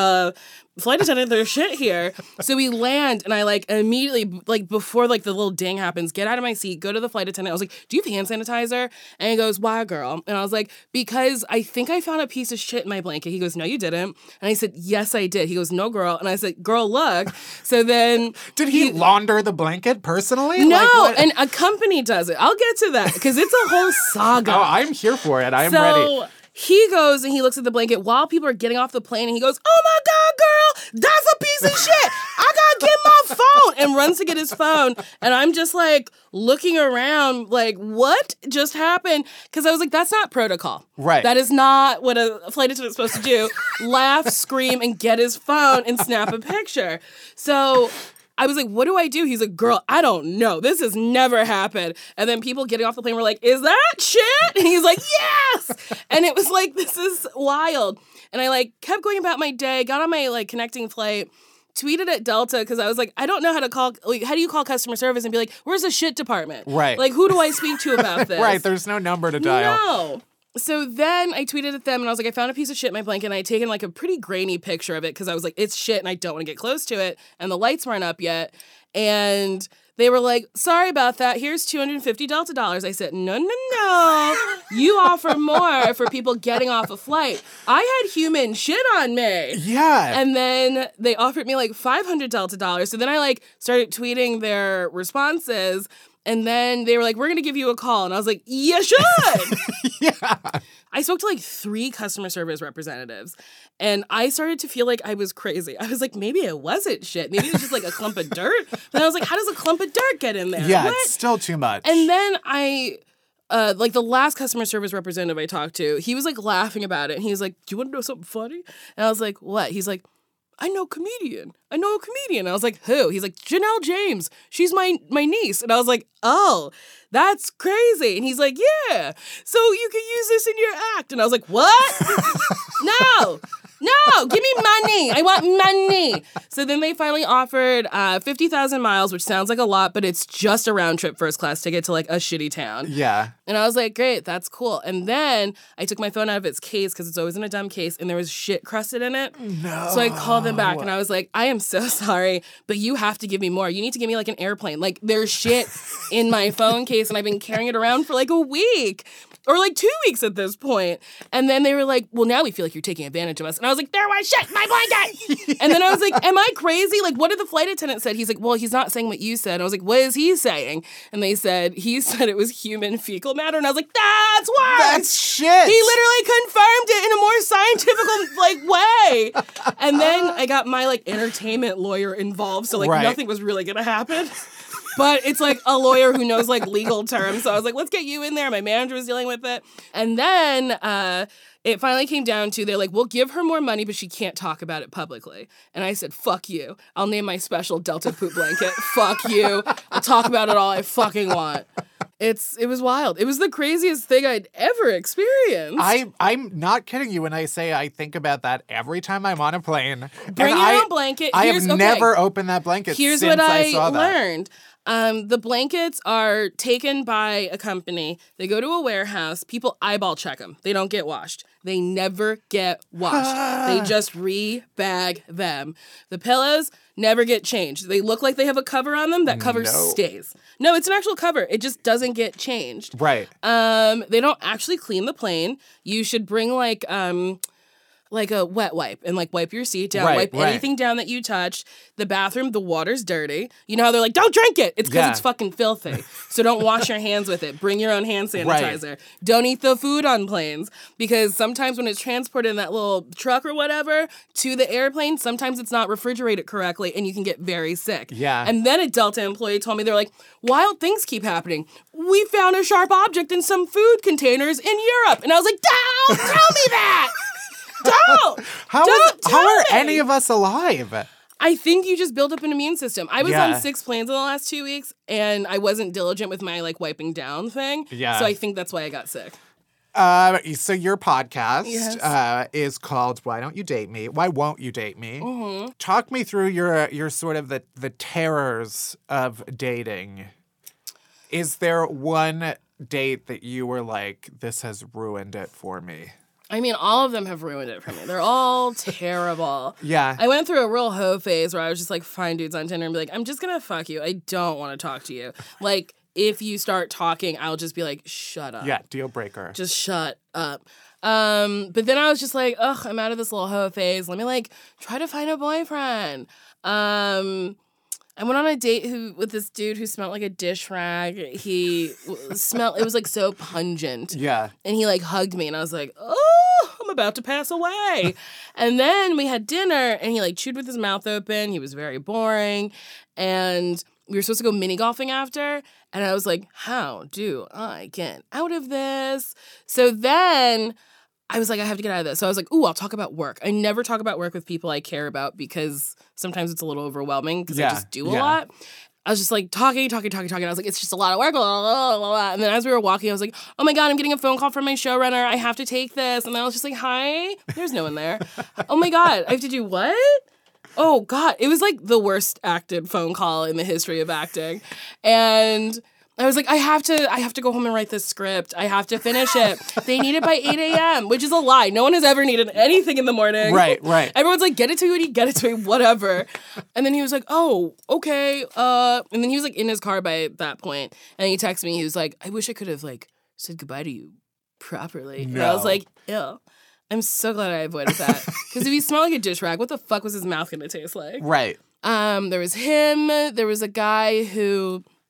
flight attendant, there's shit here. So we land, and I immediately, before the little ding happens, get out of my seat, go to the flight attendant. I was like, do you have hand sanitizer? And he goes, why, girl? And I was like, because I think I found a piece of shit in my blanket. He goes, no, you didn't. And I said, yes, I did. He goes, no, girl. And I said, girl, look. So then Did he launder the blanket personally? No, What? and a company does it. I'll get to that because it's a whole saga. Oh, I'm here for it. I am so ready. he goes and he looks at the blanket while people are getting off the plane and he goes, oh my God, girl, that's a piece of shit. I gotta get my phone, and runs to get his phone. And I'm just looking around what just happened? Because I was like, that's not protocol. Right. That is not what a flight attendant's supposed to do. Laugh, scream, and get his phone and snap a picture. So I was like, what do I do? He's like, girl, I don't know. This has never happened. And then people getting off the plane were like, is that shit? And he's like, yes. And it was this is wild. And I kept going about my day, got on my connecting flight, tweeted at Delta because I was like, I don't know how to call, how do you call customer service and be like, where's the shit department? Right. Who do I speak to about this? Right, there's no number to dial. No. So then I tweeted at them and I was like, I found a piece of shit in my blanket and I had taken a pretty grainy picture of it because I was like, it's shit and I don't want to get close to it. And the lights weren't up yet. And they were like, sorry about that. Here's $250 Delta dollars. I said, no. You offer more for people getting off a flight. I had human shit on me. Yeah. And then they offered me $500 Delta dollars. So then I started tweeting their responses. And then they were like, we're going to give you a call. And I was like, you should. Yeah. I spoke to like 3 customer service representatives, and I started to feel like I was crazy. I was like, maybe it wasn't shit. Maybe it was just like a clump of dirt. But I was like, how does a clump of dirt get in there? Yeah, What? it's still too much. And then like the last customer service representative I talked to, he was like laughing about it. And he was like, do you want to know something funny? And I was like, what? He's like, I know a comedian. I was like, who? He's like, Janelle James. She's my niece. And I was like, oh, that's crazy. And he's like, yeah. So you can use this in your act. And I was like, what? No, give me money. I want money. So then they finally offered 50,000 miles, which sounds like a lot, but it's just a round trip first class ticket to like a shitty town. Yeah. And I was like, great, that's cool. And then I took my phone out of its case because it's always in a dumb case, and there was shit crusted in it. No. So I called them back and I was like, I am so sorry, but you have to give me more. You need to give me like an airplane. Like there's shit in my phone case and I've been carrying it around for like a week or like 2 weeks at this point. And then they were like, well, now we feel like you're taking advantage of us. And I was like, there was shit in my blanket. And then I was like, am I crazy? Like, what did the flight attendant said? He's like, well, he's not saying what you said. I was like, what is he saying? And they said, he said it was human fecal matter. And I was like, that's why. That's shit. He literally confirmed it in a more scientific like way. And then I got my like entertainment lawyer involved. So like nothing was really going to happen. But it's like a lawyer who knows like legal terms. So I was like, let's get you in there. My manager was dealing with it. And then it finally came down to, they're like, we'll give her more money, but she can't talk about it publicly. And I said, fuck you. I'll name my special Delta poop blanket. Fuck you. I'll talk about it all I fucking want. It was wild. It was the craziest thing I'd ever experienced. I'm not kidding you when I say I think about that every time I'm on a plane. Bring your own blanket. I have never opened that blanket Here's since what I saw that. learned. The blankets are taken by a company. They go to a warehouse. People eyeball check them. They don't get washed. They never get washed. They just rebag them. The pillows never get changed. They look like they have a cover on them. That cover stays. No, it's an actual cover. It just doesn't get changed. Right. They don't actually clean the plane. You should bring like a wet wipe and like wipe your seat down, wipe anything down that you touched. The bathroom, the water's dirty. You know how they're like, don't drink it. It's because it's fucking filthy. So don't wash your hands with it. Bring your own hand sanitizer. Right. Don't eat the food on planes because sometimes when it's transported in that little truck or whatever to the airplane, sometimes it's not refrigerated correctly and you can get very sick. Yeah. And then a Delta employee told me, they're like, wild things keep happening. We found a sharp object in some food containers in Europe. And I was like, don't tell me that. How are any of us alive? I think you just build up an immune system. I was on 6 planes in the last 2 weeks, and I wasn't diligent with my like wiping down thing. Yeah. So I think that's why I got sick. So your podcast is called Why Don't You Date Me? Why Won't You Date Me? Mm-hmm. Talk me through your sort of the terrors of dating. Is there one date that you were like, this has ruined it for me? I mean, all of them have ruined it for me. They're all terrible. Yeah. I went through a real hoe phase where I was just like, find dudes on Tinder and be like, I'm just going to fuck you. I don't want to talk to you. Like, if you start talking, I'll just be like, shut up. Yeah, deal breaker. Just shut up. But then I was just like, ugh, I'm out of this little hoe phase. Let me like try to find a boyfriend. I went on a date with this dude who smelled like a dish rag. He smelled, it was like so pungent. Yeah. And he like hugged me and I was like, oh, I'm about to pass away. And then we had dinner and he like chewed with his mouth open. He was very boring. And we were supposed to go mini golfing after. And I was like, how do I get out of this? So then I was like, I have to get out of this. So I was like, ooh, I'll talk about work. I never talk about work with people I care about because sometimes it's a little overwhelming because I just do a lot. I was just like talking. I was like, it's just a lot of work. Blah, blah, blah, blah. And then as we were walking, I was like, oh my God, I'm getting a phone call from my showrunner. I have to take this. And then I was just like, hi. There's no one there. Oh my God, I have to do what? Oh God, it was like the worst acted phone call in the history of acting. And I was like, I have to go home and write this script. I have to finish it. They need it by 8 a.m., which is a lie. No one has ever needed anything in the morning. Right. Everyone's like, get it to me when you get it to me, whatever. And then he was like, oh, okay. And then he was like in his car by that point, and he texted me. He was like, I wish I could have like said goodbye to you properly. No. And I was like, ew. I'm so glad I avoided that. Because if he smelled like a dish rag, what the fuck was his mouth going to taste like? Right. There was him. There was a guy who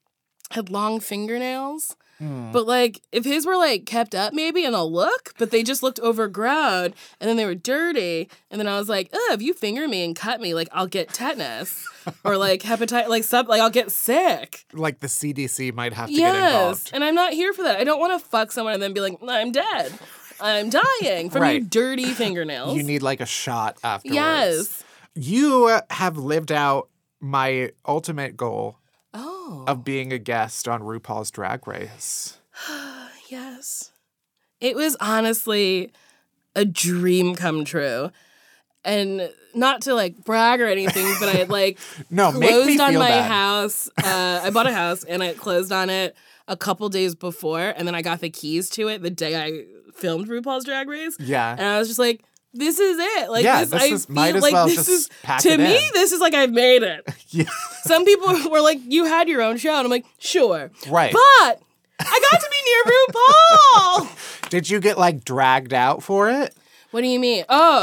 had long fingernails. But, like, if his were, like, kept up maybe in a look, but they just looked overgrown, and then they were dirty, and then I was like, if you finger me and cut me, like, I'll get tetanus. Or, like, hepatitis, like, I'll get sick. Like, the CDC might have to get involved. Yes, and I'm not here for that. I don't want to fuck someone and then be like, I'm dead. I'm dying from your dirty fingernails. You need, like, a shot afterwards. Yes. You have lived out my ultimate goal Oh. of being a guest on RuPaul's Drag Race. Yes. It was honestly a dream come true. And not to, like, brag or anything, but I had, like, No, make me closed on feel my bad. house. I bought a house, and I closed on it a couple days before, and then I got the keys to it the day I filmed RuPaul's Drag Race. Yeah. And I was just like, this is it. Like, Yeah, might as well this just pack to it me, in. this is like I've made it. Yeah. Some people were like, you had your own show. And I'm like, sure. Right. But I got to be near RuPaul. Did you get, like, dragged out for it? What do you mean?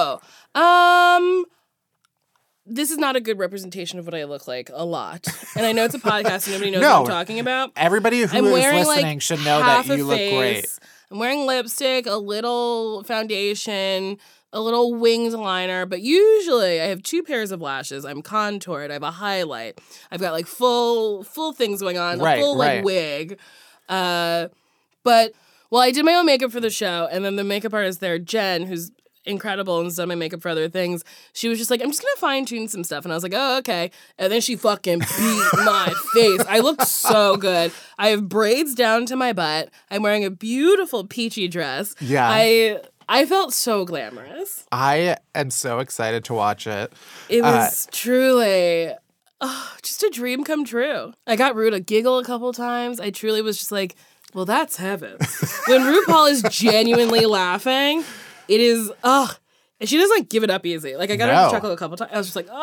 This is not a good representation of what I look like a lot. And I know it's a podcast and nobody knows what I'm talking about. Everybody who I'm is wearing listening like should know half that a you look great. face. I'm wearing lipstick, a little foundation, a little winged liner, but usually I have 2 pairs of lashes. I'm contoured. I have a highlight. I've got like full things going on, Right, a full right. like wig. But I did my own makeup for the show, and then the makeup artist there, Jen, who's incredible and has done my makeup for other things, she was just like, I'm just gonna fine tune some stuff. And I was like, oh, okay. And then she fucking beat my face. I looked so good. I have braids down to my butt. I'm wearing a beautiful peachy dress. Yeah. I felt so glamorous. I am so excited to watch it. It was truly just a dream come true. I got Rue to giggle a couple times. I truly was just like, well, that's heaven. When RuPaul is genuinely laughing, it is, and she doesn't like give it up easy. Like I got her to chuckle a couple times. I was just like,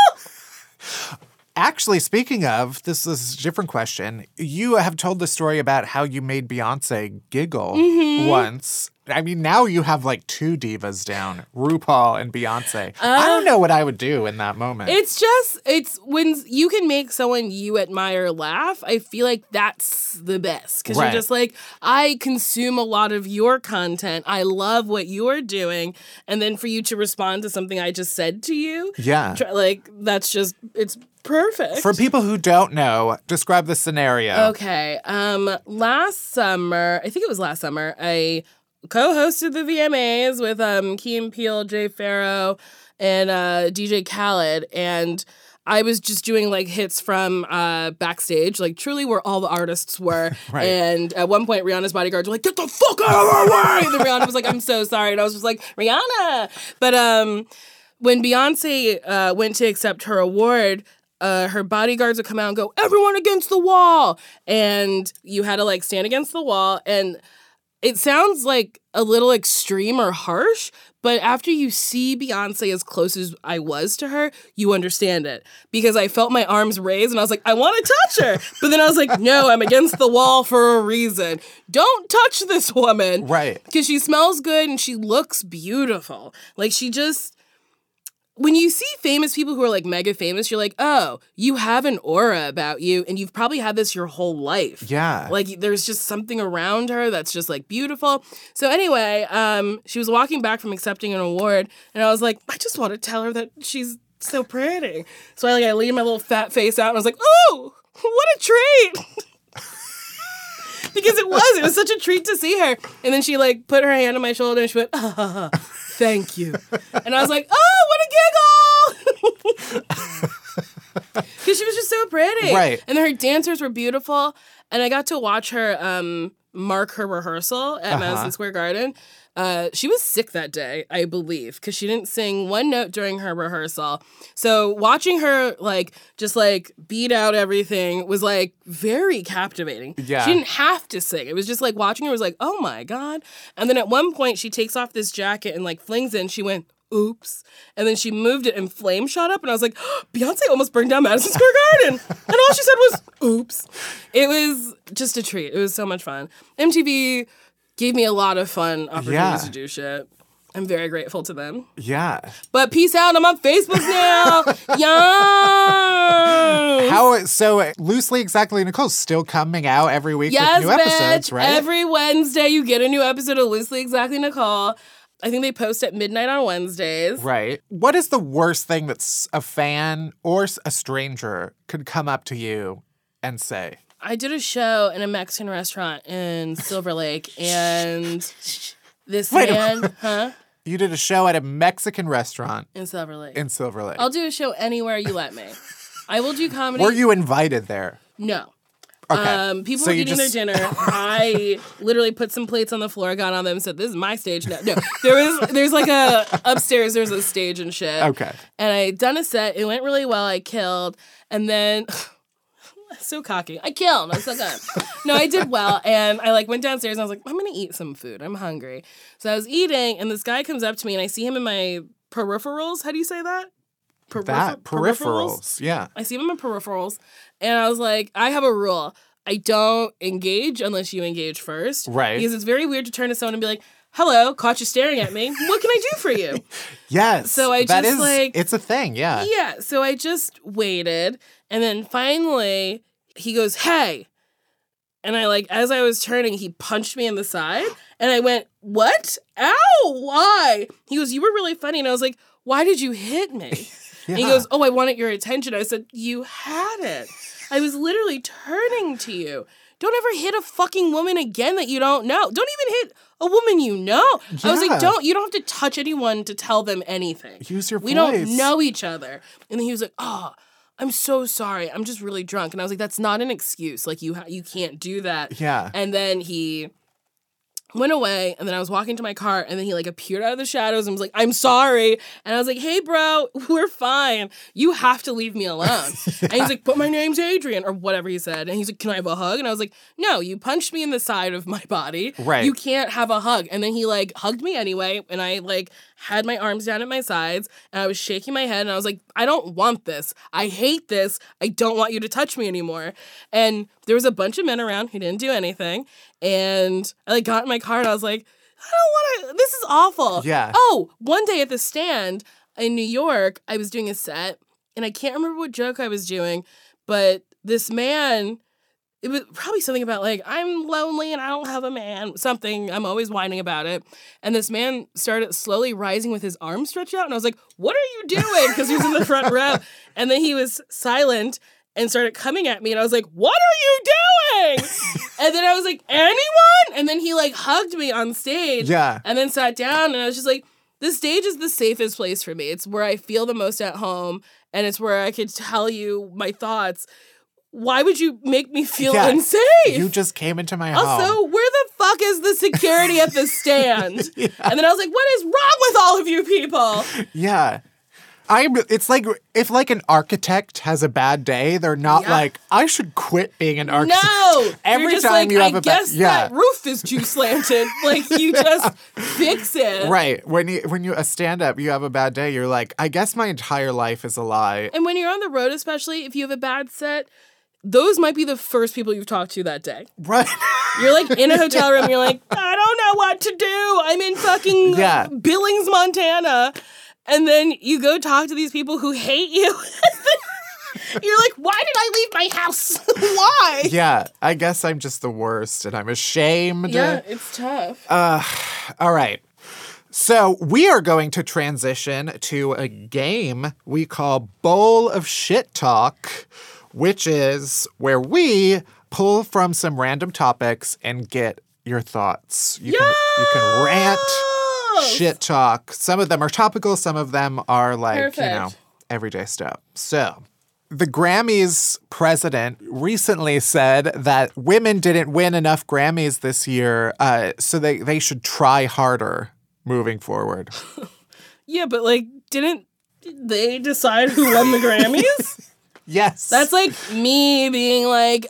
oh! Actually, speaking of, this is a different question. You have told the story about how you made Beyonce giggle once. I mean, now you have like 2 divas down, RuPaul and Beyonce. I don't know what I would do in that moment. It's when you can make someone you admire laugh, I feel like that's the best. Because Right. you're just like, I consume a lot of your content. I love what you're doing. And then for you to respond to something I just said to you, Yeah. like, that's just, it's perfect. For people who don't know, describe the scenario. Okay. Last summer, I think it was last summer, I co-hosted the VMAs with Key and Peele, Jay Farrow, and DJ Khaled, and I was just doing like hits from backstage, like truly where all the artists were. Right. And at one point, Rihanna's bodyguards were like, "Get the fuck out of our way!" And then Rihanna was like, "I'm so sorry," and I was just like, "Rihanna." But when Beyonce went to accept her award, her bodyguards would come out and go, "Everyone against the wall," and you had to like stand against the wall. And it sounds like a little extreme or harsh, but after you see Beyonce as close as I was to her, you understand it. Because I felt my arms raised and I was like, I want to touch her. But then I was like, no, I'm against the wall for a reason. Don't touch this woman. Right. Because she smells good and she looks beautiful. Like she just... When you see famous people who are like mega famous, you're like, oh, you have an aura about you and you've probably had this your whole life. Yeah. Like there's just something around her that's just like beautiful. So anyway, she was walking back from accepting an award and I was like, I just want to tell her that she's so pretty. So I leaned my little fat face out and I was like, oh, what a treat. Because it was such a treat to see her. And then she like put her hand on my shoulder and she went, thank you. And I was like, oh, what a giggle! Because she was just so pretty. Right. And then her dancers were beautiful. And I got to watch her mark her rehearsal at Madison Square Garden. She was sick that day, I believe, because she didn't sing one note during her rehearsal. So watching her like just like beat out everything was like very captivating. Yeah. She didn't have to sing. It was just like watching her was like, oh my God. And then at one point she takes off this jacket and like flings it and she went, oops. And then she moved it and flame shot up and I was like, oh, Beyonce almost burned down Madison Square Garden. And all she said was, oops. It was just a treat. It was so much fun. MTV gave me a lot of fun opportunities to do shit. I'm very grateful to them. Yeah. But peace out. I'm on Facebook now. Yeah. So Loosely Exactly Nicole's still coming out every week Yes, with new episodes, bitch. right? Every Wednesday you get a new episode of Loosely Exactly Nicole. I think they post at midnight on Wednesdays. Right. What is the worst thing that a fan or a stranger could come up to you and say? I did a show in a Mexican restaurant in Silver Lake, and this man, You did a show at a Mexican restaurant in Silver Lake. I'll do a show anywhere you let me. I will do comedy. Were you invited there? No. Okay. People So were you eating just- their dinner. I literally put some plates on the floor, got on them, and said, "This is my stage now." No, there's like upstairs. There's a stage and shit. Okay. And I done a set. It went really well. I killed, and then so cocky. I killed. I'm so good. No, I did well, and I went downstairs and I was like, I'm gonna eat some food. I'm hungry. So I was eating, and this guy comes up to me, and I see him in my peripherals. How do you say that? Peripherals. Yeah. I see him in my peripherals, and I was like, I have a rule. I don't engage unless you engage first. Right. Because it's very weird to turn to someone and be like, hello, caught you staring at me. What can I do for you? Yes. So I that just, is, it's a thing, yeah. Yeah, so I just waited, and then finally he goes, hey. And I as I was turning, he punched me in the side, and I went, what? Ow, why? He goes, you were really funny. And I was like, why did you hit me? Yeah. And he goes, oh, I wanted your attention. I said, you had it. I was literally turning to you. Don't ever hit a fucking woman again that you don't know. Don't even hit a woman you know. I was like, you don't have to touch anyone to tell them anything. Use your voice. We don't know each other. And then he was like, oh, I'm so sorry. I'm just really drunk. And I was like, that's not an excuse. You can't do that. Yeah. And then he went away, and then I was walking to my car, and then he appeared out of the shadows and was like, I'm sorry. And I was like, hey, bro, we're fine. You have to leave me alone. And he's like, but my name's Adrian, or whatever he said. And he's like, can I have a hug? And I was like, no, you punched me in the side of my body. Right. You can't have a hug. And then he hugged me anyway, and I had my arms down at my sides, and I was shaking my head, and I was like, I don't want this. I hate this. I don't want you to touch me anymore. And there was a bunch of men around who didn't do anything, and I got in my car, and I was like, I don't want to, this is awful. Yeah. Oh, one day at the Stand in New York, I was doing a set, and I can't remember what joke I was doing, but this man, it was probably something about I'm lonely and I don't have a man, something. I'm always whining about it. And this man started slowly rising with his arms stretched out. And I was like, what are you doing? Because he was in the front row. And then he was silent and started coming at me. And I was like, what are you doing? And then I was like, anyone? And then he hugged me on stage. Yeah. And then sat down. And I was just like, the stage is the safest place for me. It's where I feel the most at home. And it's where I could tell you my thoughts. Why would you make me feel unsafe? You just came into my home. Also, where the fuck is the security at the Stand? Yeah. And then I was like, what is wrong with all of you people? Yeah. It's like if an architect has a bad day, they're not I should quit being an architect. No. Every You're just time you have I a guess that roof is too slanted. You just fix it. Right. When you a stand-up, you have a bad day, you're like, I guess my entire life is a lie. And when you're on the road, especially if you have a bad set, those might be the first people you've talked to that day. Right. You're in a hotel room, you're like, I don't know what to do. I'm in fucking Billings, Montana. And then you go talk to these people who hate you. You're like, why did I leave my house? Why? Yeah, I guess I'm just the worst and I'm ashamed. Yeah, it's tough. All right. So we are going to transition to a game we call Bowl of Shit Talk, which is where we pull from some random topics and get your thoughts. You can rant, shit talk. Some of them are topical. Some of them are everyday stuff. So the Grammys president recently said that women didn't win enough Grammys this year, so they should try harder moving forward. Yeah, but didn't they decide who won the Grammys? Yes. That's me being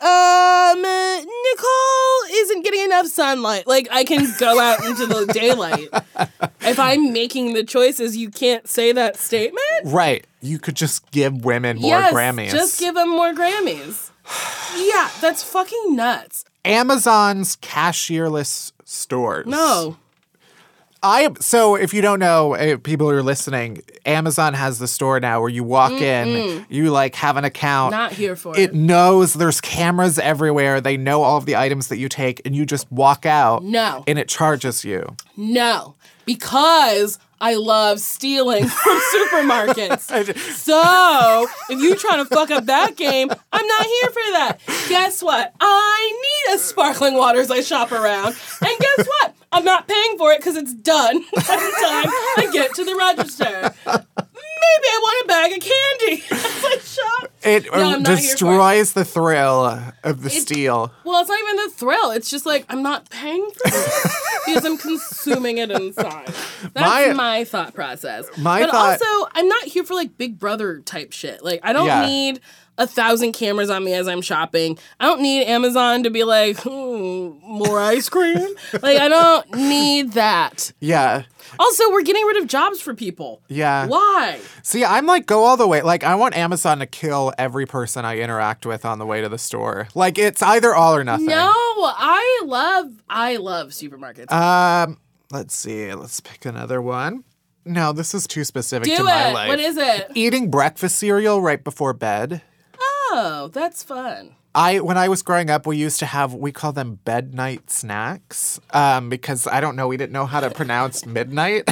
Nicole isn't getting enough sunlight. I can go out into the daylight. If I'm making the choices, you can't say that statement? Right. You could just give women more Grammys. Just give them more Grammys. Yeah, that's fucking nuts. Amazon's cashierless stores. No. So if you don't know, people who are listening, Amazon has the store now where you walk in, you like have an account. Not here for it. It knows there's cameras everywhere. They know all of the items that you take, and you just walk out. No. And it charges you. No. Because I love stealing from supermarkets. So, if you're trying to fuck up that game, I'm not here for that. Guess what? I need a sparkling water as I shop around. And guess what? I'm not paying for it because it's done by the time I get to the register. Maybe I want a bag of candy as I shop. It destroys the thrill of the steal. Well, it's not even the thrill. It's just like, I'm not paying for this because I'm consuming it inside. That's my thought process. Also, I'm not here for like Big Brother type shit. Like, I don't need 1,000 cameras on me as I'm shopping. I don't need Amazon to be like, more ice cream. Like, I don't need that. Yeah. Also, we're getting rid of jobs for people. Yeah. Why? See, I'm like, go all the way. Like, I want Amazon to kill every person I interact with on the way to the store. Like, it's either all or nothing. No, I love supermarkets. Let's see. Let's pick another one. No, this is too specific to Do my it. life. What is it? Eating breakfast cereal right before bed. Oh, that's fun. When I was growing up, we call them bed night snacks because I don't know, we didn't know how to pronounce midnight.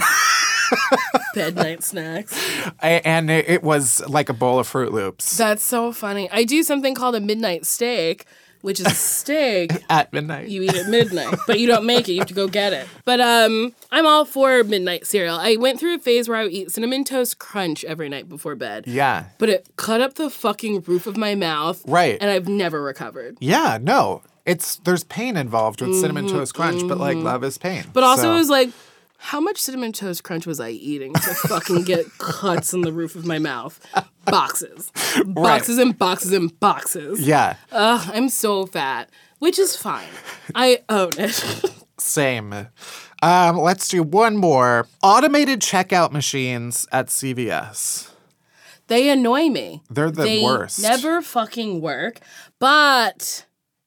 Bed night snacks. And it was like a bowl of Fruit Loops. That's so funny. I do something called a midnight steak, which is a steak at midnight. You eat at midnight, but you don't make it. You have to go get it. But I'm all for midnight cereal. I went through a phase where I would eat Cinnamon Toast Crunch every night before bed. Yeah. But it cut up the fucking roof of my mouth. Right. And I've never recovered. Yeah, no. There's pain involved with Cinnamon Toast Crunch, but like love is pain. But also it was like, how much Cinnamon Toast Crunch was I eating to fucking get cuts in the roof of my mouth? Boxes. Boxes and boxes and boxes. Yeah. Ugh, I'm so fat, which is fine. I own it. Same. Let's do one more. Automated checkout machines at CVS. They annoy me. They're the worst. They never fucking work, but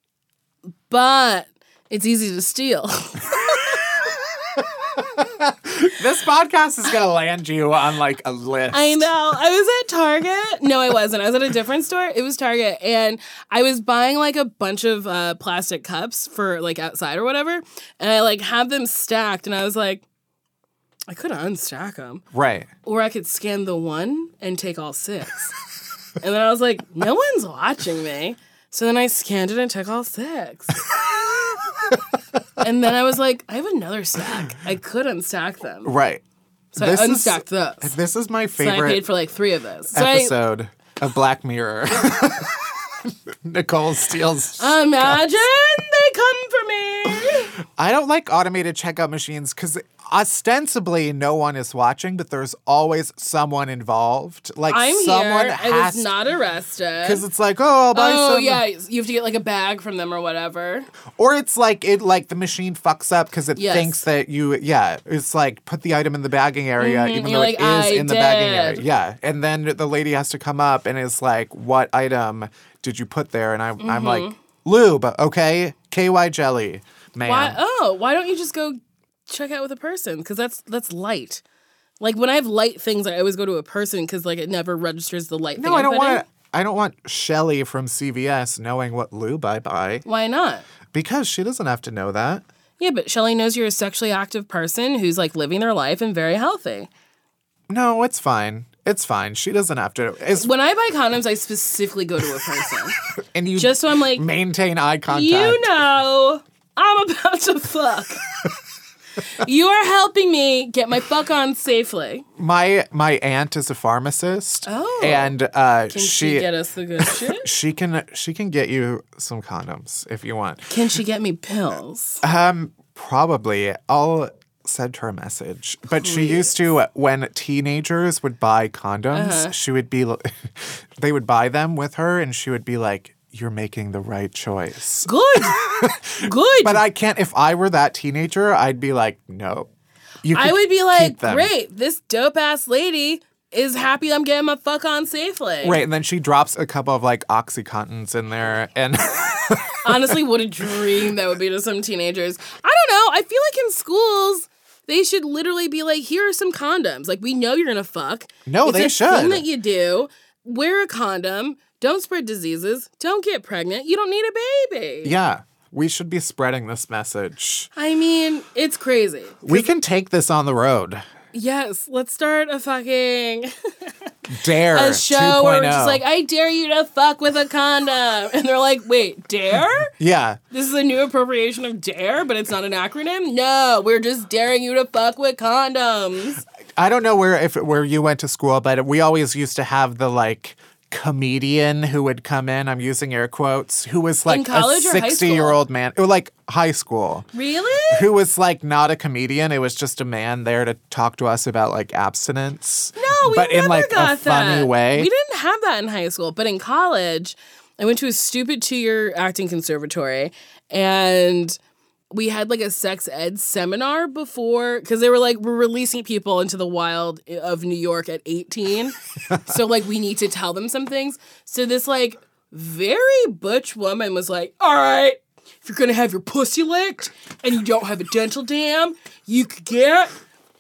it's easy to steal. This podcast is going to land you on like a list. I know. I was at Target. No, I wasn't. I was at a different store. It was Target. And I was buying like a bunch of plastic cups for like outside or whatever. And I like had them stacked. And I was like, I could unstack them. Right. Or I could scan the one and take all 6. And then I was like, no one's watching me. So then I scanned it and took all 6. And then I was like, I have another stack. I could unstack them. Right. So I unstacked those. This is my favorite So I paid for like 3 of those. episode of Black Mirror. Nicole steals. Imagine they come for me. I don't like automated checkout machines because ostensibly no one is watching, but there's always someone involved. Like someone here. I was not arrested. Because it's like, I'll buy some. Oh yeah, you have to get like a bag from them or whatever. Or it's like the machine fucks up because it thinks that it's like put the item in the bagging area even though it is in the bagging area. Yeah, and then the lady has to come up and is like, what item did you put there? And I'm like, lube, okay, KY jelly, man. Why don't you just go check out with a person? Because that's light. Like when I have light things, I always go to a person because like it never registers the light. No, I don't want Shelly from CVS knowing what lube I buy. Why not? Because she doesn't have to know that. Yeah, but Shelly knows you're a sexually active person who's like living their life and very healthy. No, it's fine. It's fine. She doesn't have to. When I buy condoms, I specifically go to a person. And you just so I'm like, maintain eye contact. You know, I'm about to fuck. You are helping me get my fuck on safely. My aunt is a pharmacist. Oh. And can she get us the good shit? She can get you some condoms if you want. Can she get me pills? Probably. I'll send her a message. But She used to, when teenagers would buy condoms, she would be, they would buy them with her and she would be like, you're making the right choice. Good. But I can't, if I were that teenager, I'd be like, no. I would be like, great, this dope ass lady is happy I'm getting my fuck on safely. Right, and then she drops a couple of like Oxycontins in there and honestly, what a dream that would be to some teenagers. I don't know. I feel like in schools, They should literally be like, here are some condoms. Like, we know you're going to fuck. No, they It's a thing should. that you do. Wear a condom. Don't spread diseases. Don't get pregnant. You don't need a baby. Yeah, we should be spreading this message. I mean, it's crazy. We can take this on the road. Yes, let's start a fucking Dare a show where we're 2.0. just like, I dare you to fuck with a condom. And they're like, wait, dare? Yeah. This is a new appropriation of dare, but it's not an acronym? No, we're just daring you to fuck with condoms. I don't know where you went to school, but we always used to have the like comedian who would come in, I'm using air quotes, who was like In college a or high school? 60-year-old man, or like high school, Really? who was like not a comedian. It was just a man there to talk to us about like abstinence. No, we but never in like got a funny that. way. We didn't have that in high school, but in college, I went to a stupid 2-year acting conservatory, and we had like a sex ed seminar before, because they were like, we're releasing people into the wild of New York at 18. So like, we need to tell them some things. So this like very butch woman was like, all right, if you're going to have your pussy licked and you don't have a dental dam, you could get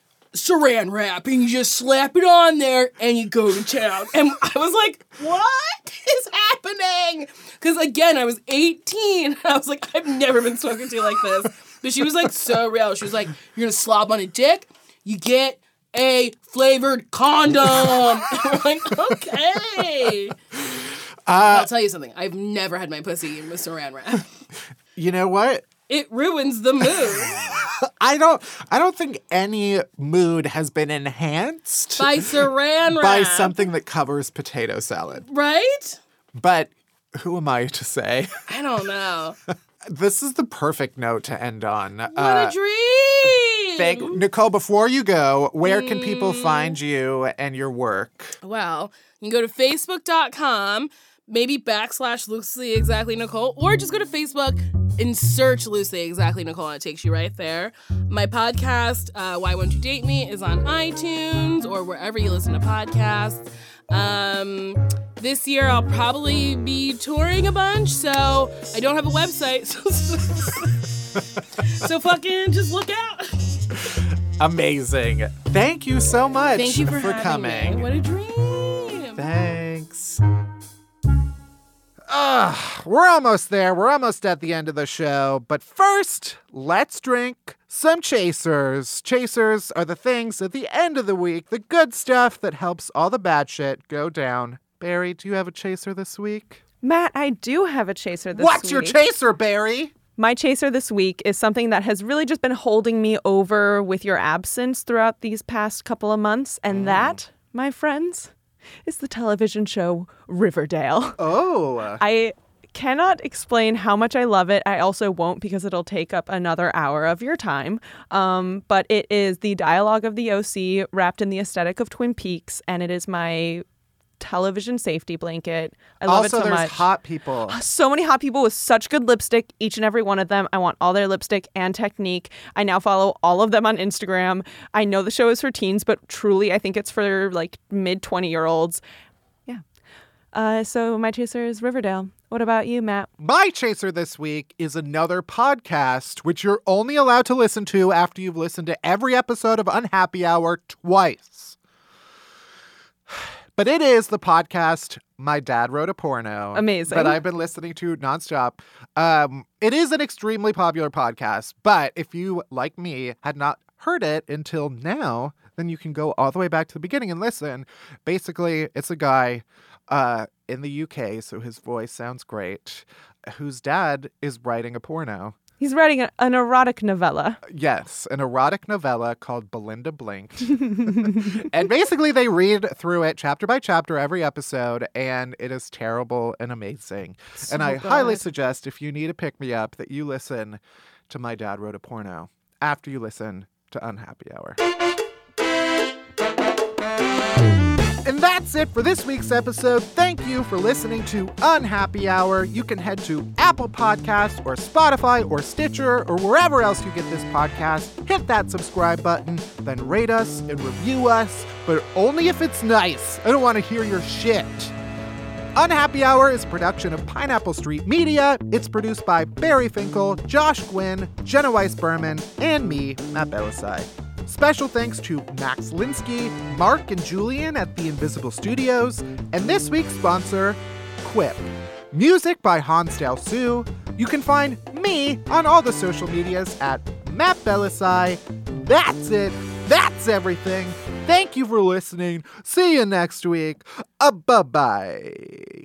saran wrap and you just slap it on there and you go to town. And I was like, what is happening? Because again, I was 18. I was like, I've never been spoken to like this. But she was like so real. She was like, you're going to slob on a dick, you get a flavored condom. And we're like, okay. I'll tell you something. I've never had my pussy eaten with saran wrap. You know what? It ruins the mood. I don't think any mood has been enhanced By saran wrap. by something that covers potato salad. Right? But who am I to say? I don't know. This is the perfect note to end on. What a dream! Nicole, before you go, where can people find you and your work? Well, you can go to facebook.com, maybe / Loosely Exactly Nicole, or just go to Facebook and search Loosely Exactly Nicole, and it takes you right there. My podcast, Why Won't You Date Me, is on iTunes or wherever you listen to podcasts. This year I'll probably be touring a bunch, so I don't have a website. So fucking just look out. Amazing. Thank you so much Thank you for having coming. me. What a dream. Thanks. We're almost there. We're almost at the end of the show. But first, let's drink some chasers. Chasers are the things at the end of the week, the good stuff that helps all the bad shit go down. Barry, do you have a chaser this week? Matt, I do have a chaser this What's week. your chaser, Barry? My chaser this week is something that has really just been holding me over with your absence throughout these past couple of months. And that, my friends, is the television show Riverdale. Oh. I cannot explain how much I love it. I also won't because it'll take up another hour of your time. But it is the dialogue of the OC wrapped in the aesthetic of Twin Peaks, and it is my television safety blanket. I love it so Also, there's much. hot people. So many hot people with such good lipstick, each and every one of them. I want all their lipstick and technique. I now follow all of them on Instagram. I know the show is for teens, but truly I think it's for like mid 20-year-olds. Yeah. So my chaser is Riverdale. What about you, Matt? My chaser this week is another podcast, which you're only allowed to listen to after you've listened to every episode of Unhappy Hour twice. But it is the podcast My Dad Wrote a Porno. Amazing. That I've been listening to nonstop. It is an extremely popular podcast, but if you, like me, had not heard it until now, then you can go all the way back to the beginning and listen. Basically, it's a guy in the UK, so his voice sounds great, whose dad is writing a porno. He's writing an erotic novella. Yes, an erotic novella called Belinda Blinked. And basically they read through it chapter by chapter every episode, and it is terrible and amazing. And I highly suggest, if you need a pick-me-up, that you listen to My Dad Wrote a Porno after you listen to Unhappy Hour. And that's it for this week's episode. Thank you for listening to Unhappy Hour. You can head to Apple Podcasts or Spotify or Stitcher or wherever else you get this podcast. Hit that subscribe button, then rate us and review us, but only if it's nice. I don't want to hear your shit. Unhappy Hour is a production of Pineapple Street Media. It's produced by Barry Finkel, Josh Gwynn, Jenna Weiss-Berman, and me, Matt Belisai. Special thanks to Max Linsky, Mark and Julian at The Invisible Studios, and this week's sponsor, Quip. Music by Hansdale Sue. You can find me on all the social medias at Matt Belisai. That's it. That's everything. Thank you for listening. See you next week. Bye-bye.